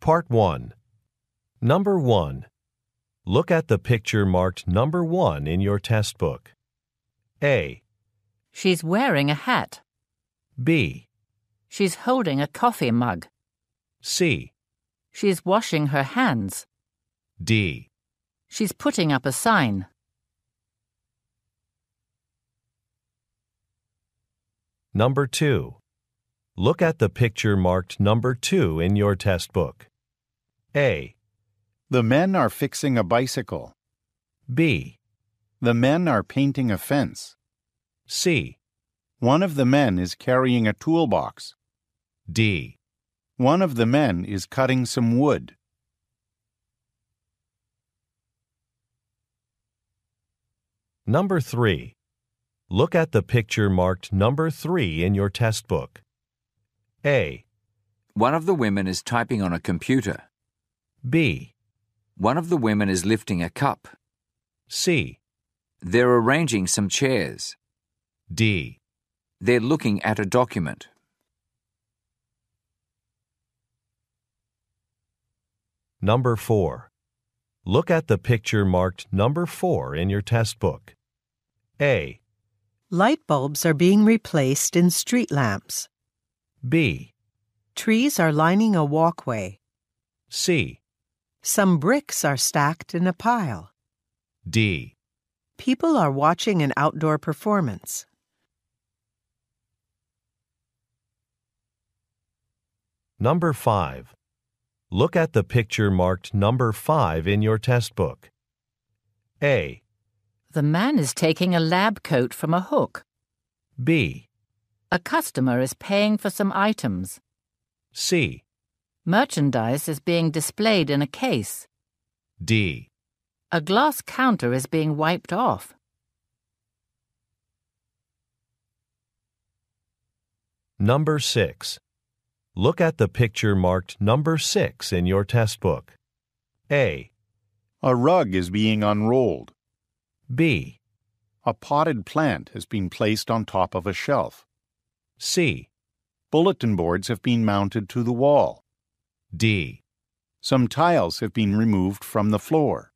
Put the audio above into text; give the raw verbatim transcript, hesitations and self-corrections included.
Part one. Number one. Look at the picture marked number one in your test book. A. She's wearing a hat. B. She's holding a coffee mug. C. She's washing her hands. D. She's putting up a sign. Number two. Look at the picture marked number two in your test book. A. The men are fixing a bicycle. B. The men are painting a fence. C. One of the men is carrying a toolbox. D. One of the men is cutting some wood. Number three. Look at the picture marked number three in your test book. A. One of the women is typing on a computer. B. One of the women is lifting a cup. C. They're arranging some chairs. D. They're looking at a document. Number four. Look at the picture marked number four in your test book. A. Light bulbs are being replaced in street lamps. B. Trees are lining a walkway. C. Some bricks are stacked in a pile. D. People are watching an outdoor performance. Number five. Look at the picture marked number five in your test book. A. The man is taking a lab coat from a hook. B. A customer is paying for some items. C. Merchandise is being displayed in a case. D. A glass counter is being wiped off. Number six. Look at the picture marked number six in your test book. A. A rug is being unrolled. B. A potted plant has been placed on top of a shelf. C. Bulletin boards have been mounted to the wall. D. Some tiles have been removed from the floor.